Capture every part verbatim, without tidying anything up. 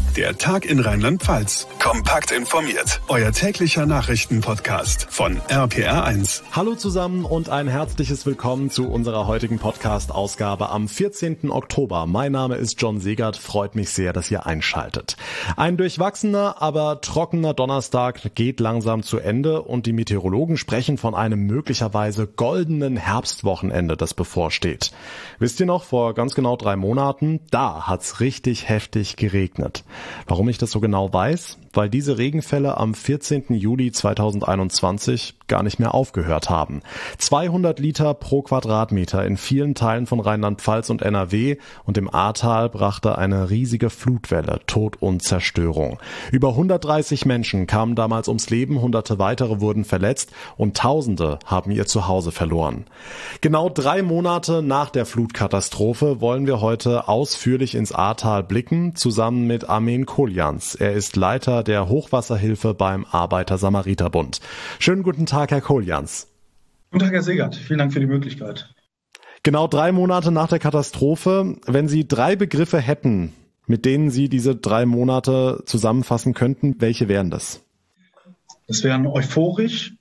Der Tag in Rheinland-Pfalz. Kompakt informiert. Euer täglicher Nachrichtenpodcast von R P R eins. Hallo zusammen und ein herzliches Willkommen zu unserer heutigen Podcast-Ausgabe am vierzehnten Oktober. Mein Name ist John Segert. Freut mich sehr, dass ihr einschaltet. Ein durchwachsener, aber trockener Donnerstag geht langsam zu Ende und die Meteorologen sprechen von einem möglicherweise goldenen Herbstwochenende, das bevorsteht. Wisst ihr noch, vor ganz genau drei Monaten, da hat's richtig heftig geregnet. Warum ich das so genau weiß? Weil diese Regenfälle am vierzehnten Juli zweitausendeinundzwanzig gar nicht mehr aufgehört haben. zweihundert Liter pro Quadratmeter in vielen Teilen von Rheinland-Pfalz und N R W und im Ahrtal brachte eine riesige Flutwelle Tod und Zerstörung. Über hundertdreißig Menschen kamen damals ums Leben, hunderte weitere wurden verletzt und Tausende haben ihr Zuhause verloren. Genau drei Monate nach der Flutkatastrophe wollen wir heute ausführlich ins Ahrtal blicken, zusammen mit Armen Koljans. Er ist Leiter der Hochwasserhilfe beim Arbeiter-Samariter-Bund. Schönen guten Tag, Herr Koljans. Guten Tag, Herr Segert. Vielen Dank für die Möglichkeit. Genau drei Monate nach der Katastrophe. Wenn Sie drei Begriffe hätten, mit denen Sie diese drei Monate zusammenfassen könnten, welche wären das? Das wären euphorisch,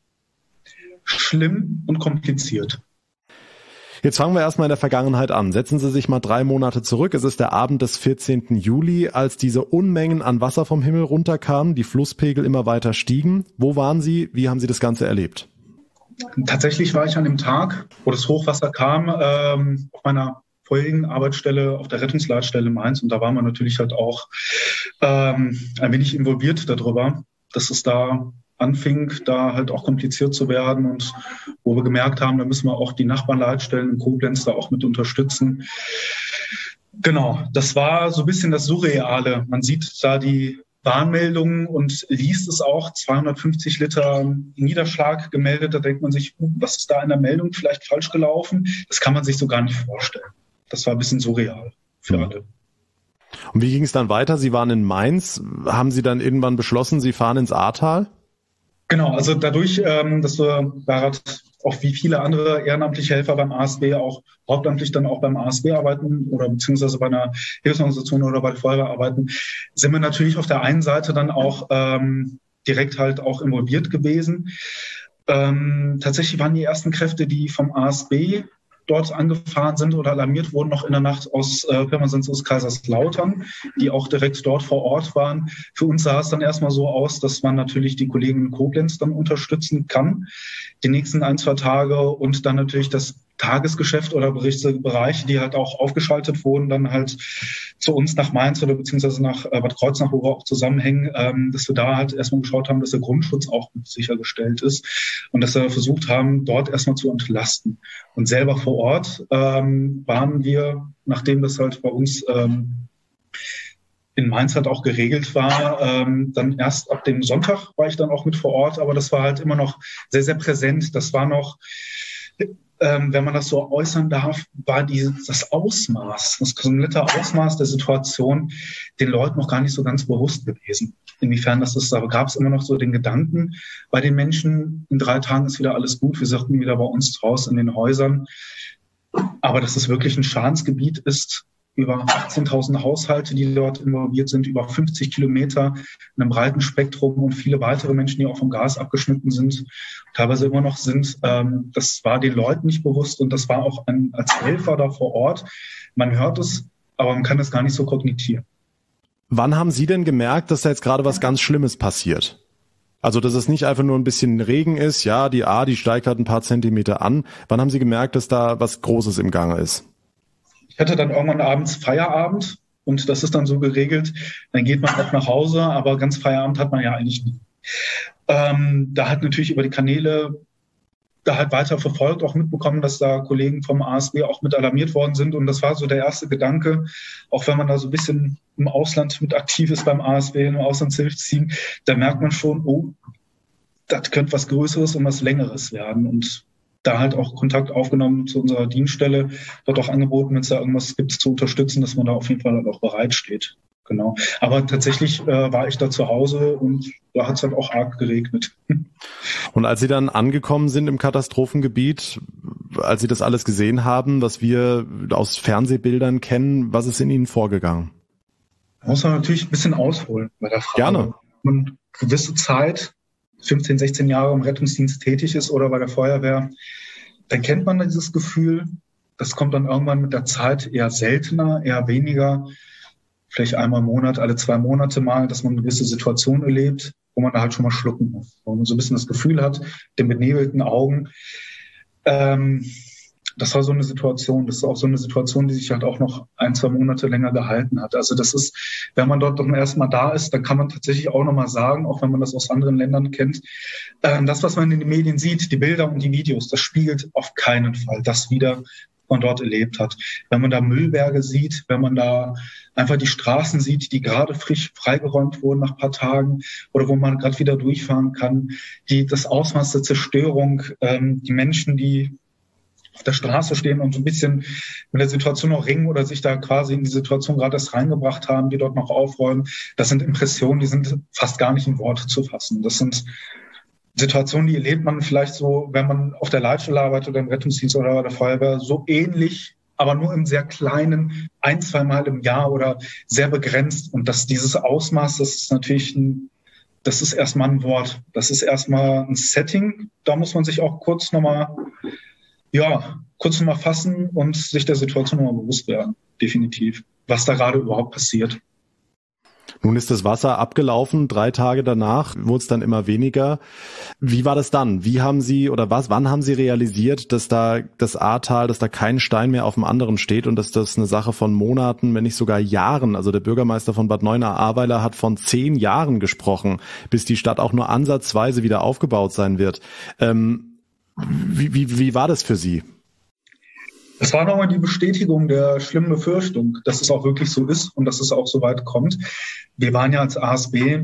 schlimm und kompliziert. Jetzt fangen wir erstmal in der Vergangenheit an. Setzen Sie sich mal drei Monate zurück. Es ist der Abend des vierzehnten Juli, als diese Unmengen an Wasser vom Himmel runterkamen, die Flusspegel immer weiter stiegen. Wo waren Sie? Wie haben Sie das Ganze erlebt? Tatsächlich war ich an dem Tag, wo das Hochwasser kam, ähm, auf meiner vorherigen Arbeitsstelle auf der Rettungsleitstelle Mainz. Und da war man natürlich halt auch ähm, ein wenig involviert darüber, dass es da anfing, da halt auch kompliziert zu werden und wo wir gemerkt haben, da müssen wir auch die Nachbarleitstellen in Koblenz da auch mit unterstützen. Genau, das war so ein bisschen das Surreale. Man sieht da die Warnmeldungen und liest es auch, zweihundertfünfzig Liter Niederschlag gemeldet. Da denkt man sich, was ist da in der Meldung vielleicht falsch gelaufen? Das kann man sich so gar nicht vorstellen. Das war ein bisschen surreal für mhm. alle. Und wie ging es dann weiter? Sie waren in Mainz. Haben Sie dann irgendwann beschlossen, Sie fahren ins Ahrtal? Genau, also dadurch, ähm, dass wir da auch wie viele andere ehrenamtliche Helfer beim A S B auch hauptamtlich dann auch beim A S B arbeiten oder beziehungsweise bei einer Hilfsorganisation oder bei der Feuerwehr arbeiten, sind wir natürlich auf der einen Seite dann auch ähm, direkt halt auch involviert gewesen. Ähm, tatsächlich waren die ersten Kräfte, die vom A S B dort angefahren sind oder alarmiert wurden, noch in der Nacht aus äh, Pirmasens aus Kaiserslautern, die auch direkt dort vor Ort waren. Für uns sah es dann erstmal so aus, dass man natürlich die Kollegen in Koblenz dann unterstützen kann, die nächsten ein, zwei Tage und dann natürlich das Tagesgeschäft oder Berichtsbereiche, die halt auch aufgeschaltet wurden, dann halt zu uns nach Mainz oder beziehungsweise nach äh, Bad Kreuznach, wo wir auch zusammenhängen, ähm, dass wir da halt erstmal geschaut haben, dass der Grundschutz auch sichergestellt ist und dass wir versucht haben, dort erstmal zu entlasten. Und selber vor Ort ähm, waren wir, nachdem das halt bei uns ähm, in Mainz halt auch geregelt war, ähm, dann erst ab dem Sonntag war ich dann auch mit vor Ort, aber das war halt immer noch sehr, sehr präsent. Das war noch Ähm, wenn man das so äußern darf, war dieses, das Ausmaß, das komplette Ausmaß der Situation den Leuten noch gar nicht so ganz bewusst gewesen. Inwiefern das ist, aber gab es immer noch so den Gedanken bei den Menschen, in drei Tagen ist wieder alles gut, wir sagten wieder bei uns draußen in den Häusern. Aber dass es wirklich ein Schadensgebiet ist, über achtzehntausend Haushalte, die dort involviert sind, über fünfzig Kilometer in einem breiten Spektrum und viele weitere Menschen, die auch vom Gas abgeschnitten sind, teilweise immer noch sind. Ähm, das war den Leuten nicht bewusst und das war auch ein, als Helfer da vor Ort. Man hört es, aber man kann es gar nicht so kognitieren. Wann haben Sie denn gemerkt, dass da jetzt gerade was ganz Schlimmes passiert? Also, dass es nicht einfach nur ein bisschen Regen ist, ja, die A, die steigt halt ein paar Zentimeter an. Wann haben Sie gemerkt, dass da was Großes im Gange ist? Ich hatte dann irgendwann abends Feierabend und das ist dann so geregelt, dann geht man auch nach Hause, aber ganz Feierabend hat man ja eigentlich nie. Ähm, da hat natürlich über die Kanäle da halt weiter verfolgt, auch mitbekommen, dass da Kollegen vom A S B auch mit alarmiert worden sind und das war so der erste Gedanke, auch wenn man da so ein bisschen im Ausland mit aktiv ist beim A S B, im Auslandshilfsteam, da merkt man schon, oh, das könnte was Größeres und was Längeres werden und da halt auch Kontakt aufgenommen zu unserer Dienststelle, dort auch angeboten, wenn es da irgendwas gibt, zu unterstützen, dass man da auf jeden Fall halt auch bereit steht. Genau. Aber tatsächlich äh, war ich da zu Hause und da hat es halt auch arg geregnet. Und als Sie dann angekommen sind im Katastrophengebiet, als Sie das alles gesehen haben, was wir aus Fernsehbildern kennen, was ist in Ihnen vorgegangen? Da muss man natürlich ein bisschen ausholen bei der Frage. Gerne. Wenn man gewisse Zeit, fünfzehn, sechzehn Jahre im Rettungsdienst tätig ist oder bei der Feuerwehr, dann kennt man dieses Gefühl. Das kommt dann irgendwann mit der Zeit eher seltener, eher weniger. Vielleicht einmal im Monat, alle zwei Monate mal, dass man eine gewisse Situation erlebt, wo man da halt schon mal schlucken muss. Wo man so ein bisschen das Gefühl hat, den benebelten Augen. Ähm, das war so eine Situation. Das ist auch so eine Situation, die sich halt auch noch ein, zwei Monate länger gehalten hat. Also das ist, wenn man dort zum ersten Mal da ist, dann kann man tatsächlich auch nochmal sagen, auch wenn man das aus anderen Ländern kennt, ähm, das, was man in den Medien sieht, die Bilder und die Videos, das spiegelt auf keinen Fall das wider, man dort erlebt hat. Wenn man da Müllberge sieht, wenn man da einfach die Straßen sieht, die gerade frisch freigeräumt wurden nach ein paar Tagen oder wo man gerade wieder durchfahren kann, die, das Ausmaß der Zerstörung, ähm, die Menschen, die auf der Straße stehen und so ein bisschen mit der Situation noch ringen oder sich da quasi in die Situation gerade erst reingebracht haben, die dort noch aufräumen, das sind Impressionen, die sind fast gar nicht in Worte zu fassen. Das sind Situationen, die erlebt man vielleicht so, wenn man auf der Leitstelle arbeitet oder im Rettungsdienst oder bei der Feuerwehr, so ähnlich, aber nur im sehr kleinen, ein, zwei Mal im Jahr oder sehr begrenzt. Und dass dieses Ausmaß, das ist natürlich ein, das ist erstmal ein Wort. Das ist erstmal ein Setting. Da muss man sich auch kurz nochmal, ja, kurz nochmal fassen und sich der Situation nochmal bewusst werden. Definitiv. Was da gerade überhaupt passiert. Nun ist das Wasser abgelaufen, drei Tage danach wurde es dann immer weniger. Wie war das dann? Wie haben Sie oder was, wann haben Sie realisiert, dass da das Ahrtal, dass da kein Stein mehr auf dem anderen steht und dass das eine Sache von Monaten, wenn nicht sogar Jahren, also der Bürgermeister von Bad Neuenahr-Ahrweiler hat von zehn Jahren gesprochen, bis die Stadt auch nur ansatzweise wieder aufgebaut sein wird. Ähm, wie, wie, wie war das für Sie? Das war nochmal die Bestätigung der schlimmen Befürchtung, dass es auch wirklich so ist und dass es auch so weit kommt. Wir waren ja als A S B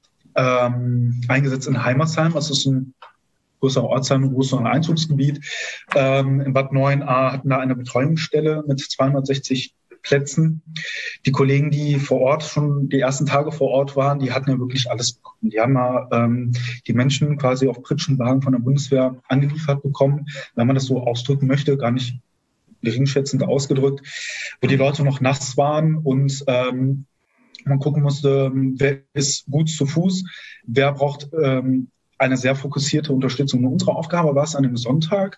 ähm, eingesetzt in Heimersheim. Das ist ein größerer Ortsheim, ein größeres Einzugsgebiet. Ähm, in Bad Neuenahr hatten da eine Betreuungsstelle mit zweihundertsechzig Plätzen. Die Kollegen, die vor Ort schon die ersten Tage vor Ort waren, die hatten ja wirklich alles bekommen. Die haben ja ähm, die Menschen quasi auf Pritschenwagen von der Bundeswehr angeliefert bekommen, wenn man das so ausdrücken möchte, gar nicht geringschätzend ausgedrückt, wo die Leute noch nass waren und ähm, man gucken musste, wer ist gut zu Fuß, wer braucht ähm, eine sehr fokussierte Unterstützung. Und unsere Aufgabe war es an dem Sonntag,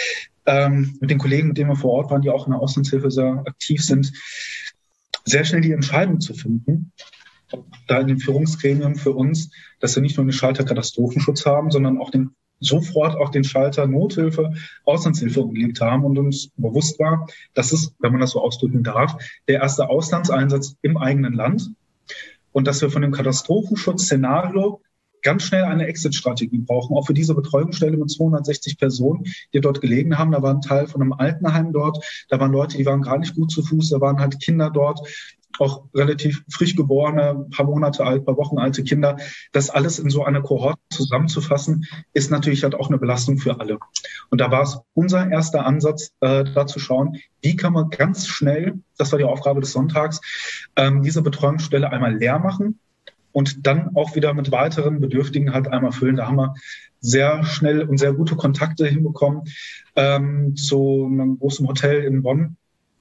ähm, mit den Kollegen, mit denen wir vor Ort waren, die auch in der Auslandshilfe sehr aktiv sind, sehr schnell die Entscheidung zu finden, da in den Führungsgremien für uns, dass wir nicht nur den Schalter Katastrophenschutz haben, sondern auch den sofort auch den Schalter Nothilfe, Auslandshilfe umgelegt haben und uns bewusst war, das ist, wenn man das so ausdrücken darf, der erste Auslandseinsatz im eigenen Land und dass wir von dem Katastrophenschutz-Szenario ganz schnell eine Exit-Strategie brauchen, auch für diese Betreuungsstelle mit zweihundertsechzig Personen, die dort gelegen haben. Da war ein Teil von einem Altenheim dort, da waren Leute, die waren gar nicht gut zu Fuß, da waren halt Kinder dort, auch relativ frisch geborene, ein paar Monate alt, ein paar Wochen alte Kinder. Das alles in so einer Kohorte zusammenzufassen, ist natürlich halt auch eine Belastung für alle. Und da war es unser erster Ansatz, äh, da zu schauen, wie kann man ganz schnell, das war die Aufgabe des Sonntags, ähm, diese Betreuungsstelle einmal leer machen und dann auch wieder mit weiteren Bedürftigen halt einmal füllen. Da haben wir sehr schnell und sehr gute Kontakte hinbekommen ähm, zu einem großen Hotel in Bonn,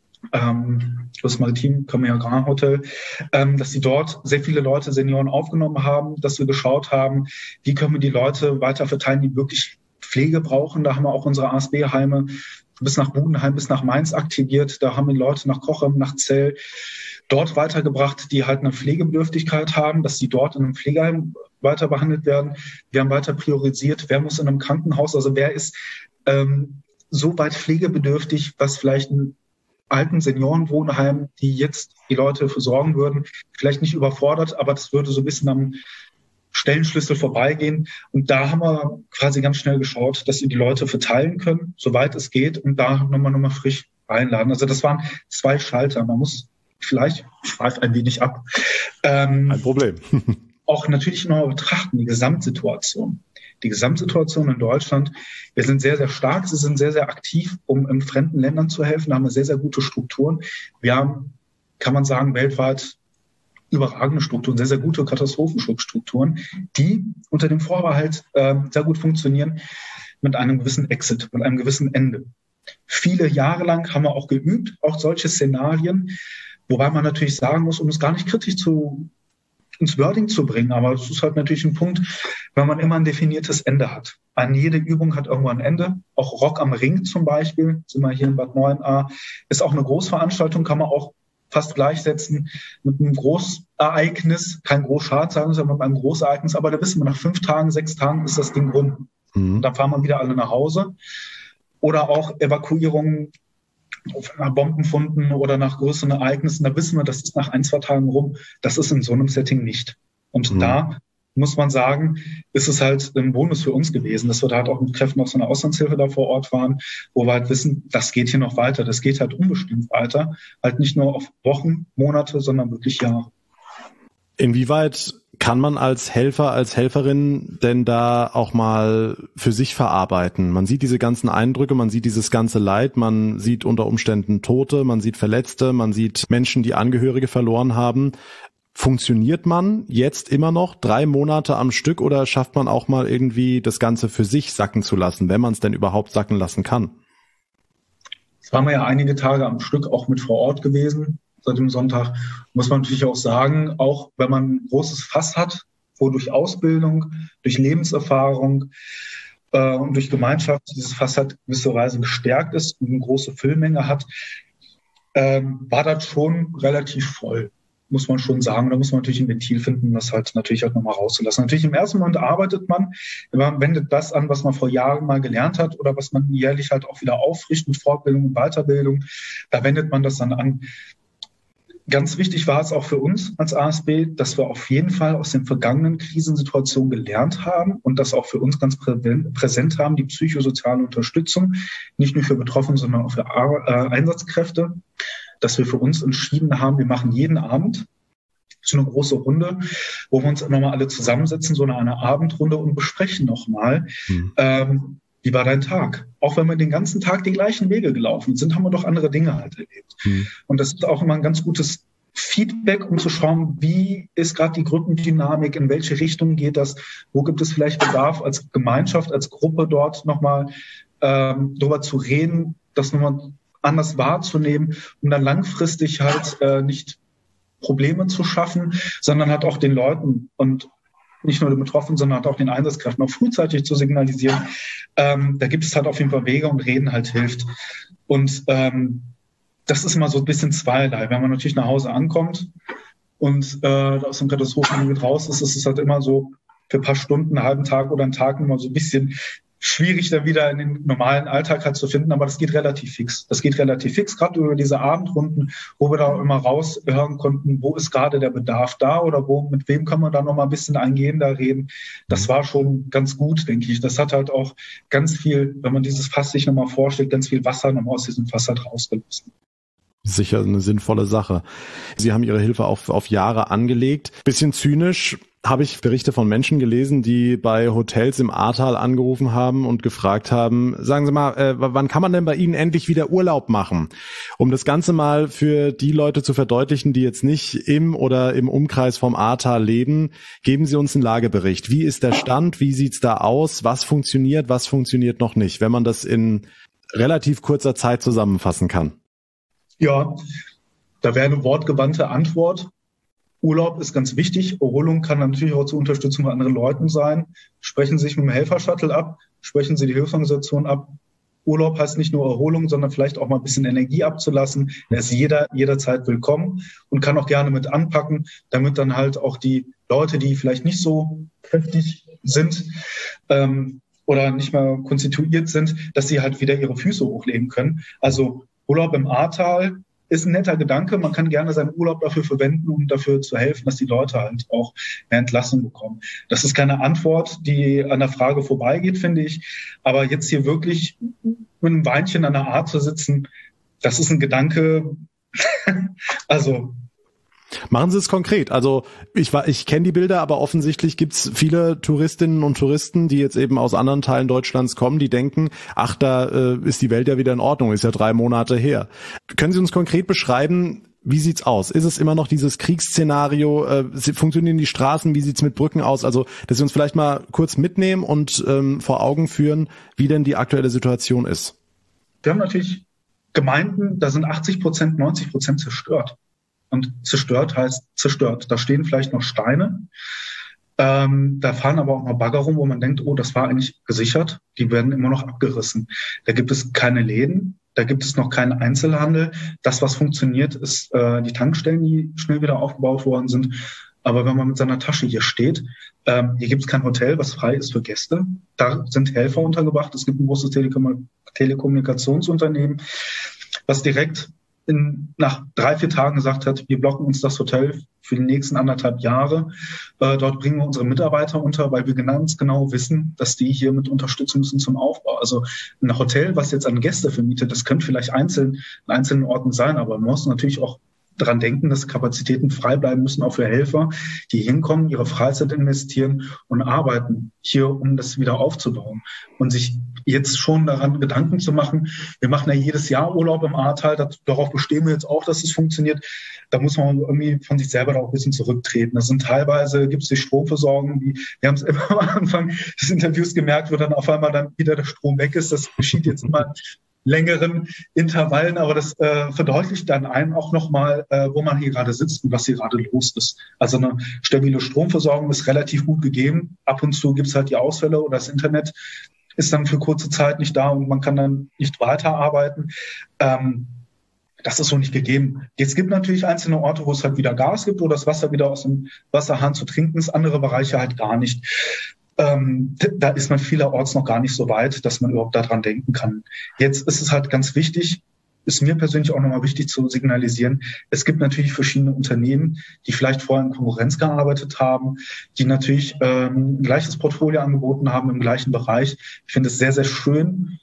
ähm, das Maritim Premier Grand Hotel, ähm, dass sie dort sehr viele Leute, Senioren aufgenommen haben, dass wir geschaut haben, wie können wir die Leute weiter verteilen, die wirklich Pflege brauchen. Da haben wir auch unsere A S B-Heime bis nach Budenheim, bis nach Mainz aktiviert. Da haben wir Leute nach Cochem, nach Zell dort weitergebracht, die halt eine Pflegebedürftigkeit haben, dass sie dort in einem Pflegeheim weiter behandelt werden. Wir haben weiter priorisiert, wer muss in einem Krankenhaus, also wer ist ähm, so weit pflegebedürftig, was vielleicht ein alten Seniorenwohnheim, die jetzt die Leute versorgen würden, vielleicht nicht überfordert, aber das würde so ein bisschen am Stellenschlüssel vorbeigehen. Und da haben wir quasi ganz schnell geschaut, dass wir die Leute verteilen können, soweit es geht, und da nochmal nochmal frisch einladen. Also das waren zwei Schalter. Man muss vielleicht, ich schweife ein wenig ab, ähm, ein Problem. auch natürlich noch betrachten, die Gesamtsituation. Die Gesamtsituation in Deutschland. Wir sind sehr, sehr stark. Sie sind sehr, sehr aktiv, um in fremden Ländern zu helfen. Da haben wir sehr, sehr gute Strukturen. Wir haben, kann man sagen, weltweit überragende Strukturen, sehr, sehr gute Katastrophenschutzstrukturen, die unter dem Vorbehalt äh, sehr gut funktionieren mit einem gewissen Exit, mit einem gewissen Ende. Viele Jahre lang haben wir auch geübt, auch solche Szenarien. Wobei man natürlich sagen muss, um es gar nicht kritisch zu ins Wording zu bringen, aber es ist halt natürlich ein Punkt, wenn man immer ein definiertes Ende hat. An jede Übung hat irgendwo ein Ende. Auch Rock am Ring zum Beispiel, sind wir hier in Bad Neuenahr, ist auch eine Großveranstaltung, kann man auch fast gleichsetzen mit einem Großereignis, kein Großschaden sagen, sondern mit einem Großereignis, aber da wissen wir, nach fünf Tagen, sechs Tagen ist das Ding rum. Mhm. Und dann fahren wir wieder alle nach Hause. Oder auch Evakuierungen nach Bombenfunden oder nach größeren Ereignissen, da wissen wir, das ist nach ein, zwei Tagen rum. Das ist in so einem Setting nicht. Und mhm. da muss man sagen, ist es halt ein Bonus für uns gewesen, dass wir da halt auch mit Kräften aus so einer Auslandshilfe da vor Ort waren, wo wir halt wissen, das geht hier noch weiter. Das geht halt unbestimmt weiter. Halt nicht nur auf Wochen, Monate, sondern wirklich Jahre. Inwieweit kann man als Helfer, als Helferin denn da auch mal für sich verarbeiten? Man sieht diese ganzen Eindrücke, man sieht dieses ganze Leid, man sieht unter Umständen Tote, man sieht Verletzte, man sieht Menschen, die Angehörige verloren haben. Funktioniert man jetzt immer noch drei Monate am Stück oder schafft man auch mal irgendwie das Ganze für sich sacken zu lassen, wenn man es denn überhaupt sacken lassen kann? Jetzt waren wir ja einige Tage am Stück auch mit vor Ort gewesen. Seit dem Sonntag muss man natürlich auch sagen, auch wenn man ein großes Fass hat, wo durch Ausbildung, durch Lebenserfahrung äh, und durch Gemeinschaft dieses Fass halt gewisserweise gestärkt ist und eine große Füllmenge hat, äh, war das schon relativ voll, muss man schon sagen. Da muss man natürlich ein Ventil finden, das halt natürlich halt nochmal rauszulassen. Natürlich im ersten Moment arbeitet man, man wendet das an, was man vor Jahren mal gelernt hat oder was man jährlich halt auch wieder auffrischt mit Fortbildung und Weiterbildung. Da wendet man das dann an. Ganz wichtig war es auch für uns als A S B, dass wir auf jeden Fall aus den vergangenen Krisensituationen gelernt haben und das auch für uns ganz präsent haben, die psychosoziale Unterstützung, nicht nur für Betroffene, sondern auch für Einsatzkräfte, dass wir für uns entschieden haben, wir machen jeden Abend so eine große Runde, wo wir uns nochmal alle zusammensetzen, so eine, eine Abendrunde und besprechen nochmal, mhm. ähm, wie war dein Tag? Auch wenn wir den ganzen Tag die gleichen Wege gelaufen sind, haben wir doch andere Dinge halt erlebt. Mhm. Und das ist auch immer ein ganz gutes Feedback, um zu schauen, wie ist gerade die Gruppendynamik, in welche Richtung geht das, wo gibt es vielleicht Bedarf als Gemeinschaft, als Gruppe dort nochmal ähm, darüber zu reden, das nochmal anders wahrzunehmen, um dann langfristig halt äh, nicht Probleme zu schaffen, sondern halt auch den Leuten und nicht nur den Betroffenen, sondern auch den Einsatzkräften auch frühzeitig zu signalisieren. Ähm, da gibt es halt auf jeden Fall Wege und Reden halt hilft. Und ähm, das ist immer so ein bisschen zweierlei. Wenn man natürlich nach Hause ankommt und äh, aus dem Katastrophengebiet raus ist, ist es halt immer so für ein paar Stunden, einen halben Tag oder einen Tag immer so ein bisschen schwierig, da wieder in den normalen Alltag halt zu finden, aber das geht relativ fix. Das geht relativ fix, gerade über diese Abendrunden, wo wir da auch immer raushören konnten, wo ist gerade der Bedarf da oder wo, mit wem kann man da noch mal ein bisschen eingehender reden. Das war schon ganz gut, denke ich. Das hat halt auch ganz viel, wenn man dieses Fass sich nochmal vorstellt, ganz viel Wasser nochmal aus diesem Fass halt rausgelassen. Sicher eine sinnvolle Sache. Sie haben Ihre Hilfe auf, auf Jahre angelegt. Bisschen zynisch habe ich Berichte von Menschen gelesen, die bei Hotels im Ahrtal angerufen haben und gefragt haben, sagen Sie mal, äh, wann kann man denn bei Ihnen endlich wieder Urlaub machen? Um das Ganze mal für die Leute zu verdeutlichen, die jetzt nicht im oder im Umkreis vom Ahrtal leben, geben Sie uns einen Lagebericht. Wie ist der Stand? Wie sieht's da aus? Was funktioniert? Was funktioniert noch nicht? Wenn man das in relativ kurzer Zeit zusammenfassen kann. Ja, da wäre eine wortgewandte Antwort. Urlaub ist ganz wichtig. Erholung kann natürlich auch zur Unterstützung von anderen Leuten sein. Sprechen Sie sich mit dem Helfer-Shuttle ab, sprechen Sie die Hilfsorganisation ab. Urlaub heißt nicht nur Erholung, sondern vielleicht auch mal ein bisschen Energie abzulassen. Er ist jeder, jederzeit willkommen und kann auch gerne mit anpacken, damit dann halt auch die Leute, die vielleicht nicht so kräftig sind, ähm, oder nicht mehr konstituiert sind, dass sie halt wieder ihre Füße hochlegen können. Also Urlaub im Ahrtal ist ein netter Gedanke. Man kann gerne seinen Urlaub dafür verwenden, um dafür zu helfen, dass die Leute halt auch mehr Entlassung bekommen. Das ist keine Antwort, die an der Frage vorbeigeht, finde ich. Aber jetzt hier wirklich mit einem Weinchen an der Ahr zu sitzen, das ist ein Gedanke. Also machen Sie es konkret. Also ich war, ich kenne die Bilder, aber offensichtlich gibt's viele Touristinnen und Touristen, die jetzt eben aus anderen Teilen Deutschlands kommen, die denken, ach, da äh, ist die Welt ja wieder in Ordnung, ist ja drei Monate her. Können Sie uns konkret beschreiben, wie sieht's aus? Ist es immer noch dieses Kriegsszenario? Äh, funktionieren die Straßen? Wie sieht's mit Brücken aus? Also, dass Sie uns vielleicht mal kurz mitnehmen und ähm, vor Augen führen, wie denn die aktuelle Situation ist. Wir haben natürlich Gemeinden, da sind achtzig Prozent, neunzig Prozent zerstört. Und zerstört heißt zerstört. Da stehen vielleicht noch Steine. Ähm, da fahren aber auch noch Bagger rum, wo man denkt, oh, das war eigentlich gesichert. Die werden immer noch abgerissen. Da gibt es keine Läden. Da gibt es noch keinen Einzelhandel. Das, was funktioniert, ist äh, die Tankstellen, die schnell wieder aufgebaut worden sind. Aber wenn man mit seiner Tasche hier steht, ähm, hier gibt es kein Hotel, was frei ist für Gäste. Da sind Helfer untergebracht. Es gibt ein großes Telekom- Telekommunikationsunternehmen, was direkt in, nach drei, vier Tagen gesagt hat, wir blocken uns das Hotel für die nächsten anderthalb Jahre. Äh, dort bringen wir unsere Mitarbeiter unter, weil wir ganz genau wissen, dass die hier mit unterstützen müssen zum Aufbau. Also ein Hotel, was jetzt an Gäste vermietet, das könnte vielleicht einzeln in einzelnen Orten sein, aber man muss natürlich auch daran denken, dass Kapazitäten frei bleiben müssen, auch für Helfer, die hinkommen, ihre Freizeit investieren und arbeiten hier, um das wieder aufzubauen. Und sich jetzt schon daran Gedanken zu machen, wir machen ja jedes Jahr Urlaub im Ahrtal, das, darauf bestehen wir jetzt auch, dass es funktioniert. Da muss man irgendwie von sich selber da auch ein bisschen zurücktreten. Das sind teilweise, gibt es die Stromversorgung, die, wir haben es immer am Anfang des Interviews gemerkt, wo dann auf einmal dann wieder der Strom weg ist. Das geschieht jetzt immer längeren Intervallen, aber das äh, verdeutlicht dann einem auch nochmal, äh, wo man hier gerade sitzt und was hier gerade los ist. Also eine stabile Stromversorgung ist relativ gut gegeben. Ab und zu gibt es halt die Ausfälle oder das Internet ist dann für kurze Zeit nicht da und man kann dann nicht weiterarbeiten. Ähm, das ist so nicht gegeben. Jetzt gibt natürlich einzelne Orte, wo es halt wieder Gas gibt, wo das Wasser wieder aus dem Wasserhahn zu trinken ist, andere Bereiche halt gar nicht. Ähm, da ist man vielerorts noch gar nicht so weit, dass man überhaupt daran denken kann. Jetzt ist es halt ganz wichtig, ist mir persönlich auch nochmal wichtig zu signalisieren, es gibt natürlich verschiedene Unternehmen, die vielleicht vorher in Konkurrenz gearbeitet haben, die natürlich ähm, ein gleiches Portfolio angeboten haben im gleichen Bereich. Ich finde es sehr, sehr schön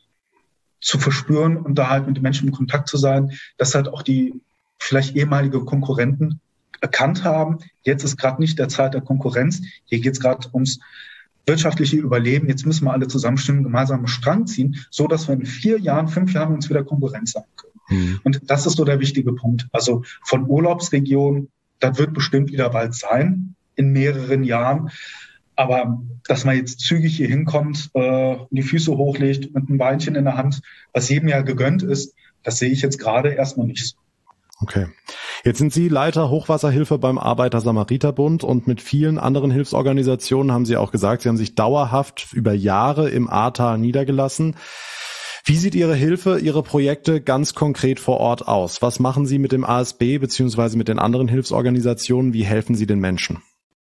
zu verspüren und da halt mit den Menschen in Kontakt zu sein, dass halt auch die vielleicht ehemalige Konkurrenten erkannt haben, jetzt ist gerade nicht der Zeit der Konkurrenz, hier geht es gerade ums wirtschaftliche Überleben. Jetzt müssen wir alle zusammenstimmen, gemeinsam einen Strang ziehen, so dass wir in vier Jahren, fünf Jahren uns wieder Konkurrenz sein können. Mhm. Und das ist so der wichtige Punkt. Also von Urlaubsregionen, das wird bestimmt wieder bald sein, in mehreren Jahren. Aber dass man jetzt zügig hier hinkommt, äh, die Füße hochlegt, mit einem Beinchen in der Hand, was jedem ja gegönnt ist, das sehe ich jetzt gerade erstmal nicht so. Okay. Jetzt sind Sie Leiter Hochwasserhilfe beim Arbeiter-Samariter-Bund und mit vielen anderen Hilfsorganisationen haben Sie auch gesagt, Sie haben sich dauerhaft über Jahre im Ahrtal niedergelassen. Wie sieht Ihre Hilfe, Ihre Projekte ganz konkret vor Ort aus? Was machen Sie mit dem A S B beziehungsweise mit den anderen Hilfsorganisationen? Wie helfen Sie den Menschen?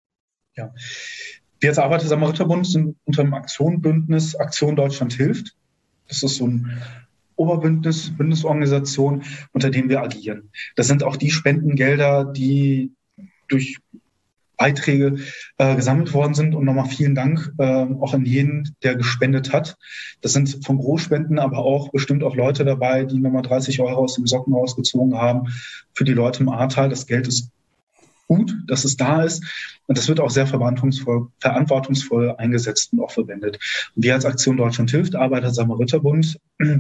Ja, wir als Arbeiter-Samariter-Bund sind unter dem Aktionbündnis Aktion Deutschland hilft. Das ist so ein Oberbündnis, Bündnisorganisation, unter dem wir agieren. Das sind auch die Spendengelder, die durch Beiträge äh, gesammelt worden sind. Und nochmal vielen Dank äh, auch an jeden, der gespendet hat. Das sind von Großspenden, aber auch bestimmt auch Leute dabei, die nochmal dreißig Euro aus dem Socken rausgezogen haben für die Leute im Ahrtal. Das Geld ist gut, dass es da ist. Und das wird auch sehr verantwortungsvoll, verantwortungsvoll eingesetzt und auch verwendet. Und wir als Aktion Deutschland hilft, Arbeiter-Samariter-Bund,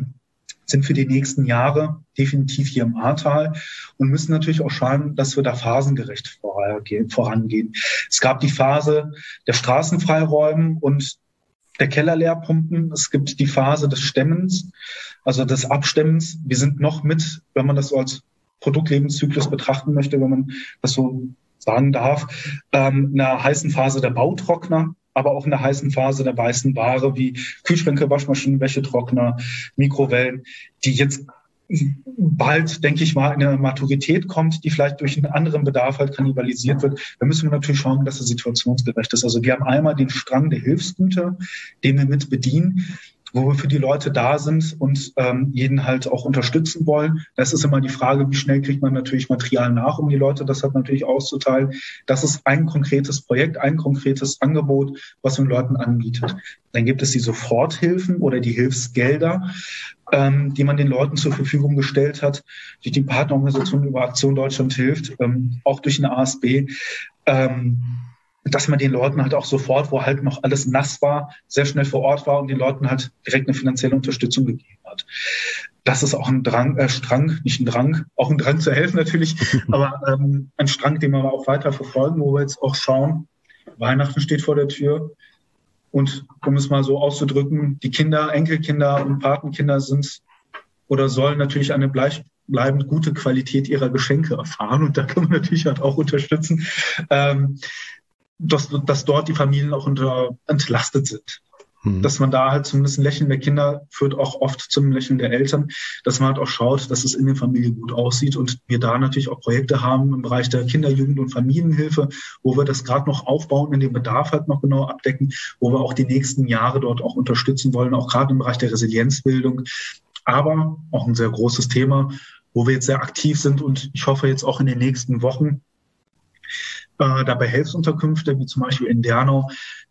sind für die nächsten Jahre definitiv hier im Ahrtal und müssen natürlich auch schauen, dass wir da phasengerecht vorangehen. Es gab die Phase der Straßenfreiräumen und der Kellerleerpumpen. Es gibt die Phase des Stemmens, also des Abstemmens. Wir sind noch mit, wenn man das so als Produktlebenszyklus betrachten möchte, wenn man das so sagen darf, in einer heißen Phase der Bautrockner, aber auch in der heißen Phase der weißen Ware wie Kühlschränke, Waschmaschinen, Wäschetrockner, Mikrowellen, die jetzt bald, denke ich mal, in eine Maturität kommt, die vielleicht durch einen anderen Bedarf halt kannibalisiert wird. Da müssen wir natürlich schauen, dass es situationsgerecht ist. Also wir haben einmal den Strang der Hilfsgüter, den wir mit bedienen, wo wir für die Leute da sind und ähm, jeden halt auch unterstützen wollen. Das ist immer die Frage, wie schnell kriegt man natürlich Material nach, um die Leute das halt natürlich auszuteilen. Das ist ein konkretes Projekt, ein konkretes Angebot, was man Leuten anbietet. Dann gibt es die Soforthilfen oder die Hilfsgelder, ähm, die man den Leuten zur Verfügung gestellt hat, durch die Partnerorganisation über Aktion Deutschland hilft, ähm, auch durch den A S B. Ähm, dass man den Leuten halt auch sofort, wo halt noch alles nass war, sehr schnell vor Ort war und den Leuten halt direkt eine finanzielle Unterstützung gegeben hat. Das ist auch ein Drang, äh, Strang, nicht ein Drang, auch ein Drang zu helfen natürlich, aber ähm, ein Strang, den wir auch weiter verfolgen, wo wir jetzt auch schauen, Weihnachten steht vor der Tür und um es mal so auszudrücken, die Kinder, Enkelkinder und Patenkinder sind oder sollen natürlich eine Bleich- bleibend gute Qualität ihrer Geschenke erfahren. Und da kann man natürlich halt auch unterstützen, ähm, dass, dass dort die Familien auch unter, entlastet sind. Mhm. Dass man da halt zumindest ein Lächeln der Kinder führt auch oft zum Lächeln der Eltern, dass man halt auch schaut, dass es in der Familie gut aussieht und wir da natürlich auch Projekte haben im Bereich der Kinder-, Jugend- und Familienhilfe, wo wir das gerade noch aufbauen, in den Bedarf halt noch genau abdecken, wo wir auch die nächsten Jahre dort auch unterstützen wollen, auch gerade im Bereich der Resilienzbildung. Aber auch ein sehr großes Thema, wo wir jetzt sehr aktiv sind und ich hoffe jetzt auch in den nächsten Wochen äh, dabei Hilfsunterkünfte, wie zum Beispiel in Dernau,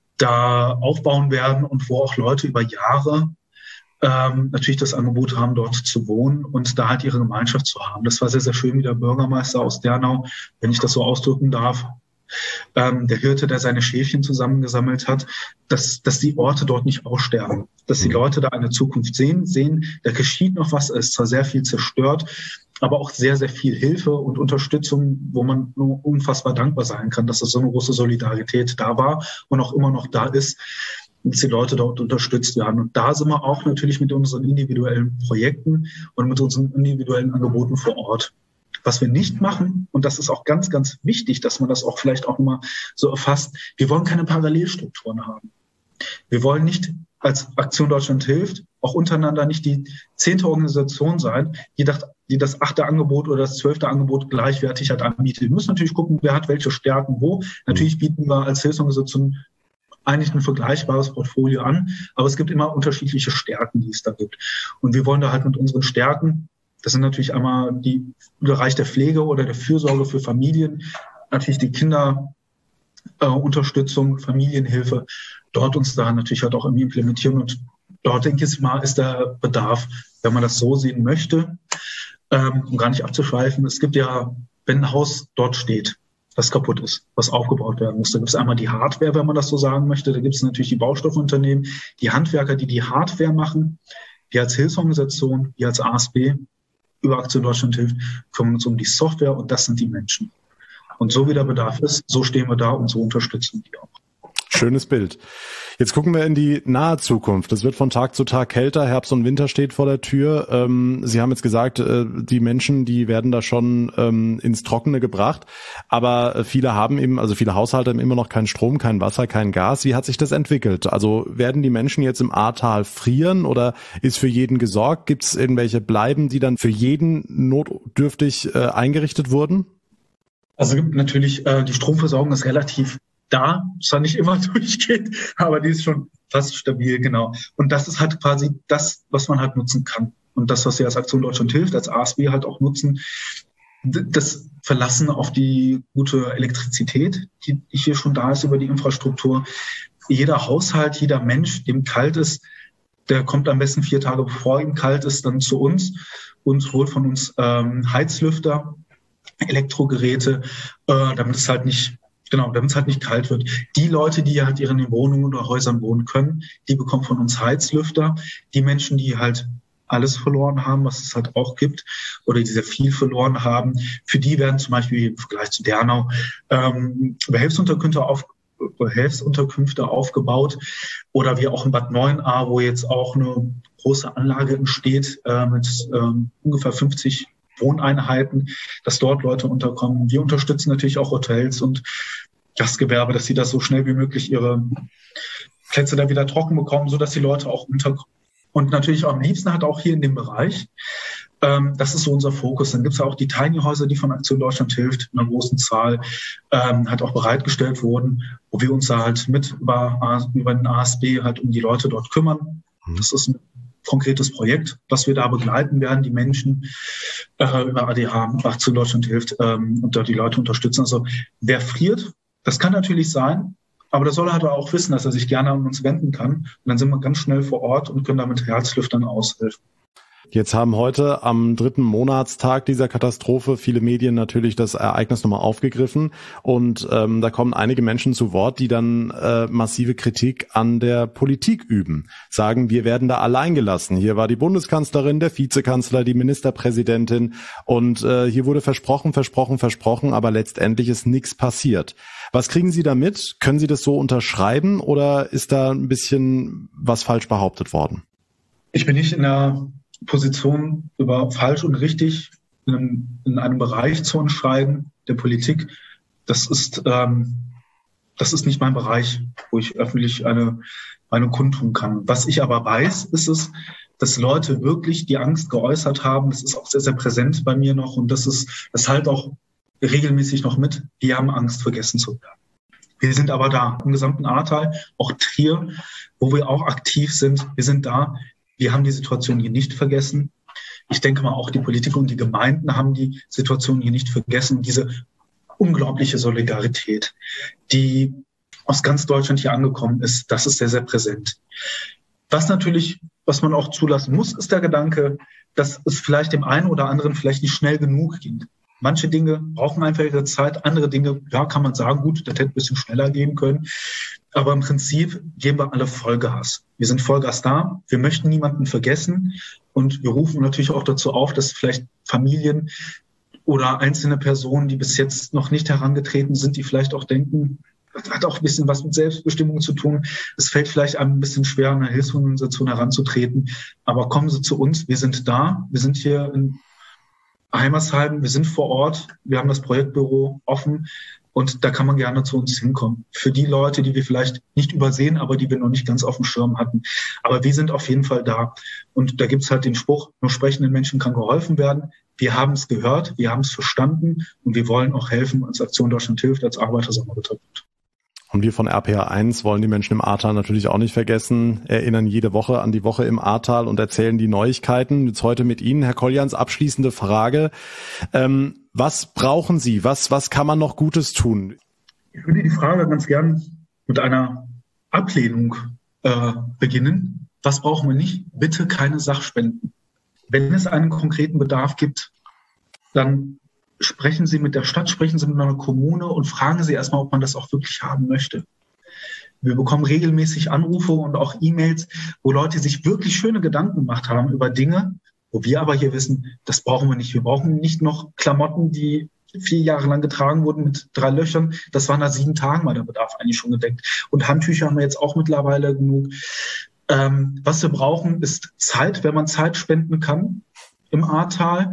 da aufbauen werden und wo auch Leute über Jahre ähm, natürlich das Angebot haben, dort zu wohnen und da halt ihre Gemeinschaft zu haben. Das war sehr, sehr schön, wie der Bürgermeister aus Dernau, wenn ich das so ausdrücken darf, ähm, der Hirte, der seine Schäfchen zusammengesammelt hat, dass, dass die Orte dort nicht aussterben, dass die Leute da eine Zukunft sehen, sehen, da geschieht noch was, es ist zwar sehr viel zerstört, aber auch sehr, sehr viel Hilfe und Unterstützung, wo man nur unfassbar dankbar sein kann, dass es so eine große Solidarität da war und auch immer noch da ist, dass die Leute dort unterstützt werden. Und da sind wir auch natürlich mit unseren individuellen Projekten und mit unseren individuellen Angeboten vor Ort. Was wir nicht machen, und das ist auch ganz, ganz wichtig, dass man das auch vielleicht auch mal so erfasst, wir wollen keine Parallelstrukturen haben. Wir wollen nicht als Aktion Deutschland hilft auch untereinander nicht die zehnte Organisation sein, die das, die das achte Angebot oder das zwölfte Angebot gleichwertig halt anbietet. Wir müssen natürlich gucken, wer hat welche Stärken wo. Natürlich bieten wir als Hilfsorganisation eigentlich ein vergleichbares Portfolio an, aber es gibt immer unterschiedliche Stärken, die es da gibt. Und wir wollen da halt mit unseren Stärken, das sind natürlich einmal die Bereich der Pflege oder der Fürsorge für Familien, natürlich die Kinderunterstützung, äh, Familienhilfe, dort uns da natürlich halt auch irgendwie implementieren. Und dort, denke ich mal, ist der Bedarf, wenn man das so sehen möchte, ähm, um gar nicht abzuschweifen. Es gibt ja, wenn ein Haus dort steht, was kaputt ist, was aufgebaut werden muss. Da gibt es einmal die Hardware, wenn man das so sagen möchte. Da gibt es natürlich die Baustoffunternehmen, die Handwerker, die die Hardware machen. Wir als Hilfsorganisation, wir als A S B, über Aktion Deutschland hilft, kümmern uns um die Software und das sind die Menschen. Und so wie der Bedarf ist, so stehen wir da und so unterstützen wir auch. Schönes Bild. Jetzt gucken wir in die nahe Zukunft. Es wird von Tag zu Tag kälter, Herbst und Winter steht vor der Tür. Ähm, Sie haben jetzt gesagt, äh, die Menschen, die werden da schon ähm, ins Trockene gebracht. Aber viele haben eben, also viele Haushalte haben immer noch keinen Strom, kein Wasser, kein Gas. Wie hat sich das entwickelt? Also werden die Menschen jetzt im Ahrtal frieren oder ist für jeden gesorgt? Gibt es irgendwelche Bleiben, die dann für jeden notdürftig äh, eingerichtet wurden? Also gibt natürlich, äh, die Stromversorgung ist relativ da, zwar nicht immer durchgeht, aber die ist schon fast stabil, genau. Und das ist halt quasi das, was man halt nutzen kann. Und das, was wir als Aktion Deutschland hilft, als A S B halt auch nutzen, das Verlassen auf die gute Elektrizität, die hier schon da ist über die Infrastruktur. Jeder Haushalt, jeder Mensch, dem kalt ist, der kommt am besten vier Tage bevor ihm kalt ist, dann zu uns und holt von uns ähm, Heizlüfter, Elektrogeräte, äh, damit es halt nicht Genau, damit es halt nicht kalt wird. Die Leute, die halt in ihren Wohnungen oder Häusern wohnen können, die bekommen von uns Heizlüfter. Die Menschen, die halt alles verloren haben, was es halt auch gibt, oder die sehr viel verloren haben, für die werden zum Beispiel im Vergleich zu Dernau ähm, Behelfsunterkünfte, auf, Behelfsunterkünfte aufgebaut. Oder wie auch in Bad Neuenahr, wo jetzt auch eine große Anlage entsteht äh, mit ähm, ungefähr fünfzig Wohneinheiten, dass dort Leute unterkommen. Wir unterstützen natürlich auch Hotels und Gastgewerbe, dass sie das so schnell wie möglich ihre Plätze da wieder trocken bekommen, so dass die Leute auch unterkommen. Und natürlich auch am liebsten halt auch hier in dem Bereich. Ähm, das ist so unser Fokus. Dann gibt es auch die Tiny Häuser, die von Aktion Deutschland hilft, in einer großen Zahl, ähm, halt auch bereitgestellt wurden, wo wir uns da halt mit über, über den A S B halt um die Leute dort kümmern. Das ist ein konkretes Projekt, was wir da begleiten werden, die Menschen äh, über A D H, Aktion Deutschland hilft ähm, und da die Leute unterstützen. Also wer friert, das kann natürlich sein, aber da soll er halt auch wissen, dass er sich gerne an uns wenden kann. Und dann sind wir ganz schnell vor Ort und können da mit Herzlüftern aushelfen. Jetzt haben heute am dritten Monatstag dieser Katastrophe viele Medien natürlich das Ereignis nochmal aufgegriffen und ähm, da kommen einige Menschen zu Wort, die dann äh, massive Kritik an der Politik üben. Sagen, wir werden da allein gelassen. Hier war die Bundeskanzlerin, der Vizekanzler, die Ministerpräsidentin und äh, hier wurde versprochen, versprochen, versprochen, aber letztendlich ist nichts passiert. Was kriegen Sie da mit? Können Sie das so unterschreiben oder ist da ein bisschen was falsch behauptet worden? Ich bin nicht in der Position über falsch und richtig in einem, in einem Bereich zu entscheiden, der Politik, das ist, ähm, das ist nicht mein Bereich, wo ich öffentlich eine Meinung kundtun kann. Was ich aber weiß, ist es, dass Leute wirklich die Angst geäußert haben. Das ist auch sehr, sehr präsent bei mir noch und das ist, das halt auch regelmäßig noch mit. Wir haben Angst, vergessen zu werden. Wir sind aber da, im gesamten Ahrtal, auch Trier, wo wir auch aktiv sind. Wir sind da. Wir haben die Situation hier nicht vergessen. Ich denke mal, auch die Politik und die Gemeinden haben die Situation hier nicht vergessen. Diese unglaubliche Solidarität, die aus ganz Deutschland hier angekommen ist, das ist sehr, sehr präsent. Was natürlich, was man auch zulassen muss, ist der Gedanke, dass es vielleicht dem einen oder anderen vielleicht nicht schnell genug ging. Manche Dinge brauchen einfach ihre Zeit, andere Dinge, ja, kann man sagen, gut, das hätte ein bisschen schneller gehen können. Aber im Prinzip geben wir alle Vollgas. Wir sind Vollgas da, wir möchten niemanden vergessen und wir rufen natürlich auch dazu auf, dass vielleicht Familien oder einzelne Personen, die bis jetzt noch nicht herangetreten sind, die vielleicht auch denken, das hat auch ein bisschen was mit Selbstbestimmung zu tun. Es fällt vielleicht einem ein bisschen schwer, an eine Hilfsorganisation heranzutreten. Aber kommen Sie zu uns, wir sind da, wir sind hier in Heimersheim, wir sind vor Ort, wir haben das Projektbüro offen und da kann man gerne zu uns hinkommen. Für die Leute, die wir vielleicht nicht übersehen, aber die wir noch nicht ganz auf dem Schirm hatten. Aber wir sind auf jeden Fall da. Und da gibt's halt den Spruch, nur sprechenden Menschen kann geholfen werden. Wir haben es gehört, wir haben es verstanden und wir wollen auch helfen als Aktion Deutschland hilft, als Arbeiter-Samariter-Bund. Und wir von R P R eins wollen die Menschen im Ahrtal natürlich auch nicht vergessen, erinnern jede Woche an die Woche im Ahrtal und erzählen die Neuigkeiten. Jetzt heute mit Ihnen, Herr Kolljans, abschließende Frage. Ähm, was brauchen Sie? Was, was kann man noch Gutes tun? Ich würde die Frage ganz gern mit einer Ablehnung äh, beginnen. Was brauchen wir nicht? Bitte keine Sachspenden. Wenn es einen konkreten Bedarf gibt, dann sprechen Sie mit der Stadt, sprechen Sie mit einer Kommune und fragen Sie erstmal, ob man das auch wirklich haben möchte. Wir bekommen regelmäßig Anrufe und auch E-Mails, wo Leute sich wirklich schöne Gedanken gemacht haben über Dinge, wo wir aber hier wissen, das brauchen wir nicht. Wir brauchen nicht noch Klamotten, die vier Jahre lang getragen wurden mit drei Löchern. Das war nach sieben Tagen mal der Bedarf eigentlich schon gedeckt. Und Handtücher haben wir jetzt auch mittlerweile genug. Ähm, was wir brauchen, ist Zeit, wenn man Zeit spenden kann im Ahrtal.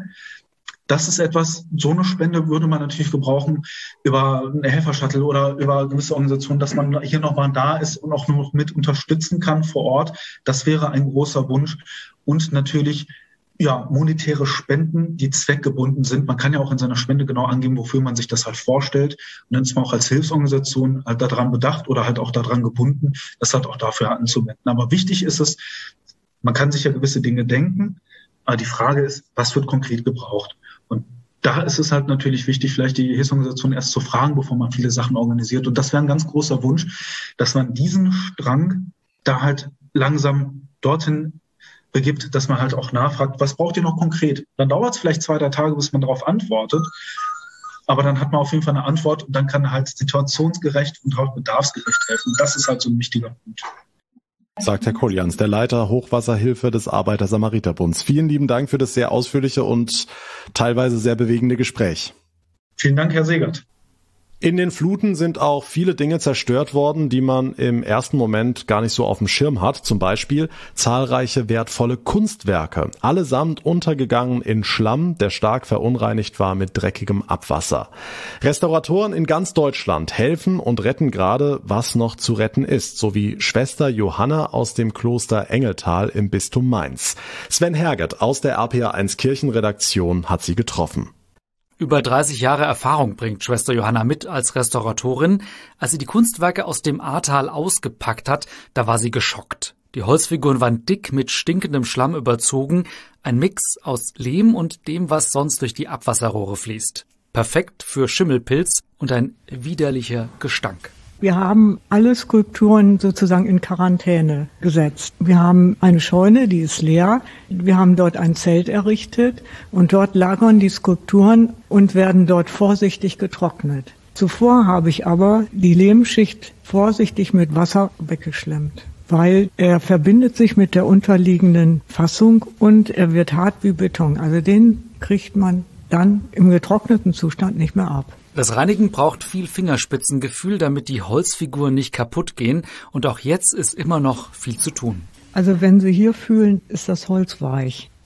Das ist etwas, so eine Spende würde man natürlich gebrauchen über eine Helfershuttle oder über gewisse Organisationen, dass man hier nochmal da ist und auch noch mit unterstützen kann vor Ort. Das wäre ein großer Wunsch. Und natürlich, ja, monetäre Spenden, die zweckgebunden sind. Man kann ja auch in seiner Spende genau angeben, wofür man sich das halt vorstellt. Und dann ist man auch als Hilfsorganisation halt daran bedacht oder halt auch daran gebunden, das halt auch dafür anzuwenden. Aber wichtig ist es, man kann sich ja gewisse Dinge denken. Aber die Frage ist, was wird konkret gebraucht? Und da ist es halt natürlich wichtig, vielleicht die Hilfsorganisation erst zu fragen, bevor man viele Sachen organisiert. Und das wäre ein ganz großer Wunsch, dass man diesen Strang da halt langsam dorthin begibt, dass man halt auch nachfragt, was braucht ihr noch konkret? Dann dauert es vielleicht zwei, drei Tage, bis man darauf antwortet. Aber dann hat man auf jeden Fall eine Antwort und dann kann halt situationsgerecht und auch bedarfsgerecht helfen. Das ist halt so ein wichtiger Punkt. Sagt Herr Kolljans, der Leiter Hochwasserhilfe des Arbeiter-Samariter-Bunds. Vielen lieben Dank für das sehr ausführliche und teilweise sehr bewegende Gespräch. Vielen Dank, Herr Segert. In den Fluten sind auch viele Dinge zerstört worden, die man im ersten Moment gar nicht so auf dem Schirm hat. Zum Beispiel zahlreiche wertvolle Kunstwerke, allesamt untergegangen in Schlamm, der stark verunreinigt war mit dreckigem Abwasser. Restauratoren in ganz Deutschland helfen und retten gerade, was noch zu retten ist, so wie Schwester Johanna aus dem Kloster Engeltal im Bistum Mainz. Sven Herget aus der R P R eins Kirchenredaktion hat sie getroffen. Über dreißig Jahre Erfahrung bringt Schwester Johanna mit als Restauratorin. Als sie die Kunstwerke aus dem Ahrtal ausgepackt hat, da war sie geschockt. Die Holzfiguren waren dick mit stinkendem Schlamm überzogen, ein Mix aus Lehm und dem, was sonst durch die Abwasserrohre fließt. Perfekt für Schimmelpilz und ein widerlicher Gestank. Wir haben alle Skulpturen sozusagen in Quarantäne gesetzt. Wir haben eine Scheune, die ist leer. Wir haben dort ein Zelt errichtet und dort lagern die Skulpturen und werden dort vorsichtig getrocknet. Zuvor habe ich aber die Lehmschicht vorsichtig mit Wasser weggeschlemmt, weil er verbindet sich mit der unterliegenden Fassung und er wird hart wie Beton. Also den kriegt man dann im getrockneten Zustand nicht mehr ab. Das Reinigen braucht viel Fingerspitzengefühl, damit die Holzfiguren nicht kaputt gehen. Und auch jetzt ist immer noch viel zu tun. Also wenn Sie hier fühlen, ist das Holz weich.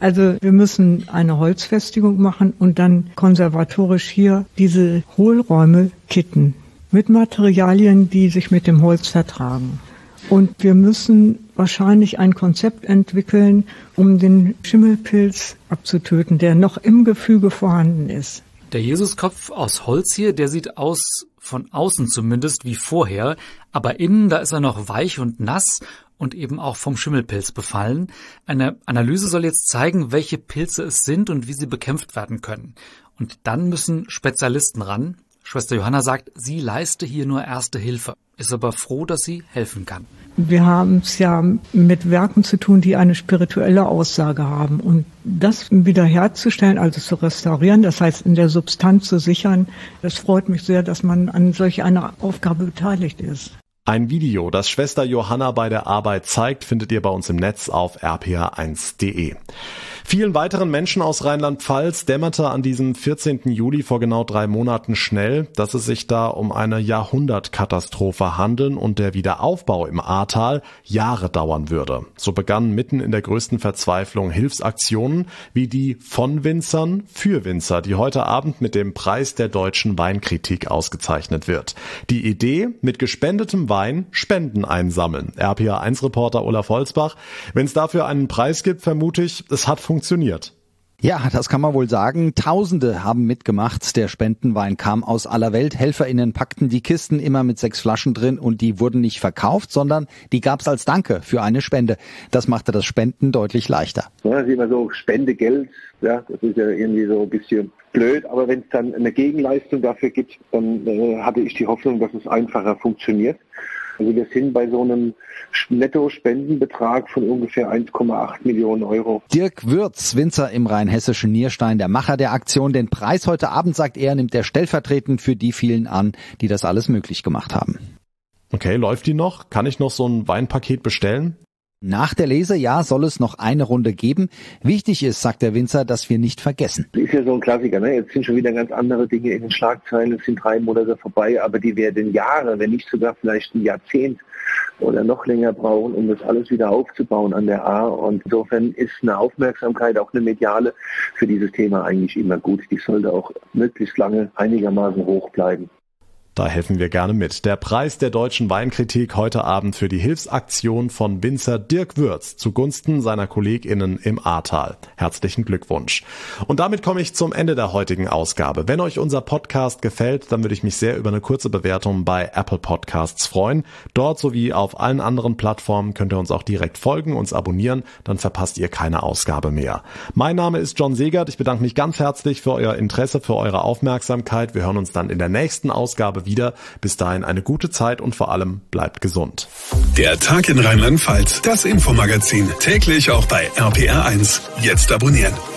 Also wir müssen eine Holzfestigung machen und dann konservatorisch hier diese Hohlräume kitten mit Materialien, die sich mit dem Holz vertragen. Und wir müssen wahrscheinlich ein Konzept entwickeln, um den Schimmelpilz abzutöten, der noch im Gefüge vorhanden ist. Der Jesuskopf aus Holz hier, der sieht aus, von außen zumindest, wie vorher, aber innen, da ist er noch weich und nass und eben auch vom Schimmelpilz befallen. Eine Analyse soll jetzt zeigen, welche Pilze es sind und wie sie bekämpft werden können. Und dann müssen Spezialisten ran. Schwester Johanna sagt, sie leiste hier nur erste Hilfe, ist aber froh, dass sie helfen kann. Wir haben es ja mit Werken zu tun, die eine spirituelle Aussage haben. Und das wiederherzustellen, also zu restaurieren, das heißt in der Substanz zu sichern, das freut mich sehr, dass man an solch einer Aufgabe beteiligt ist. Ein Video, das Schwester Johanna bei der Arbeit zeigt, findet ihr bei uns im Netz auf r p r eins punkt d e. Vielen weiteren Menschen aus Rheinland-Pfalz dämmerte an diesem vierzehnten Juli vor genau drei Monaten schnell, dass es sich da um eine Jahrhundertkatastrophe handeln und der Wiederaufbau im Ahrtal Jahre dauern würde. So begannen mitten in der größten Verzweiflung Hilfsaktionen wie die von Winzern für Winzer, die heute Abend mit dem Preis der deutschen Weinkritik ausgezeichnet wird. Die Idee, mit gespendetem Wein Spenden einsammeln. R P R eins Reporter Olaf Holzbach. Wenn es dafür einen Preis gibt, vermute ich, es hat funktioniert. Ja, das kann man wohl sagen. Tausende haben mitgemacht. Der Spendenwein kam aus aller Welt. HelferInnen packten die Kisten immer mit sechs Flaschen drin und die wurden nicht verkauft, sondern die gab's als Danke für eine Spende. Das machte das Spenden deutlich leichter. Ja, das ist immer so Spendegeld. Ja, das ist ja irgendwie so ein bisschen blöd. Aber wenn es dann eine Gegenleistung dafür gibt, dann äh, hatte ich die Hoffnung, dass es einfacher funktioniert. Also wir sind bei so einem Netto-Spendenbetrag von ungefähr eins Komma acht Millionen Euro. Dirk Würz, Winzer im rheinhessischen Nierstein, der Macher der Aktion. Den Preis heute Abend, sagt er, nimmt er stellvertretend für die vielen an, die das alles möglich gemacht haben. Okay, läuft die noch? Kann ich noch so ein Weinpaket bestellen? Nach der Lese, ja, soll es noch eine Runde geben. Wichtig ist, sagt der Winzer, dass wir nicht vergessen. Das ist ja so ein Klassiker, ne? Jetzt sind schon wieder ganz andere Dinge in den Schlagzeilen. Es sind drei Monate vorbei, aber die werden Jahre, wenn nicht sogar vielleicht ein Jahrzehnt oder noch länger brauchen, um das alles wieder aufzubauen an der Ahr. Und insofern ist eine Aufmerksamkeit, auch eine mediale, für dieses Thema eigentlich immer gut. Die sollte auch möglichst lange einigermaßen hoch bleiben. Da helfen wir gerne mit. Der Preis der deutschen Weinkritik heute Abend für die Hilfsaktion von Winzer Dirk Würz zugunsten seiner KollegInnen im Ahrtal. Herzlichen Glückwunsch. Und damit komme ich zum Ende der heutigen Ausgabe. Wenn euch unser Podcast gefällt, dann würde ich mich sehr über eine kurze Bewertung bei Apple Podcasts freuen. Dort sowie auf allen anderen Plattformen könnt ihr uns auch direkt folgen, uns abonnieren, dann verpasst ihr keine Ausgabe mehr. Mein Name ist John Segert. Ich bedanke mich ganz herzlich für euer Interesse, für eure Aufmerksamkeit. Wir hören uns dann in der nächsten Ausgabe wieder. Bis dahin eine gute Zeit und vor allem bleibt gesund. Der Tag in Rheinland-Pfalz, das Infomagazin, täglich auch bei R P R eins. Jetzt abonnieren.